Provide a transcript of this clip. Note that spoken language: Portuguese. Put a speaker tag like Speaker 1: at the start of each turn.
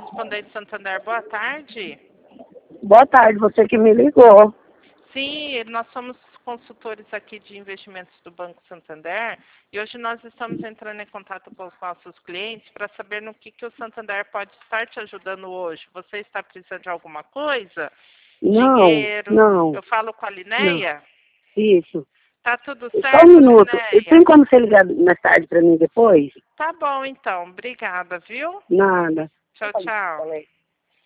Speaker 1: Correspondente Santander, boa tarde.
Speaker 2: Boa tarde, você que me ligou.
Speaker 1: Sim, nós somos consultores aqui de investimentos do Banco Santander e hoje nós estamos entrando em contato com os nossos clientes para saber no que o Santander pode estar te ajudando hoje. Você está precisando de alguma coisa?
Speaker 2: Não,
Speaker 1: Dinheiro?
Speaker 2: não,
Speaker 1: Eu falo com a
Speaker 2: não.
Speaker 1: Lineia?
Speaker 2: Isso.
Speaker 1: Tá tudo
Speaker 2: Só um
Speaker 1: certo,
Speaker 2: minuto. Tem
Speaker 1: Lineia?
Speaker 2: como você ligar mais tarde para mim depois?
Speaker 1: Tá bom, então. Obrigada, viu?
Speaker 2: Nada.
Speaker 1: Tchau, tchau.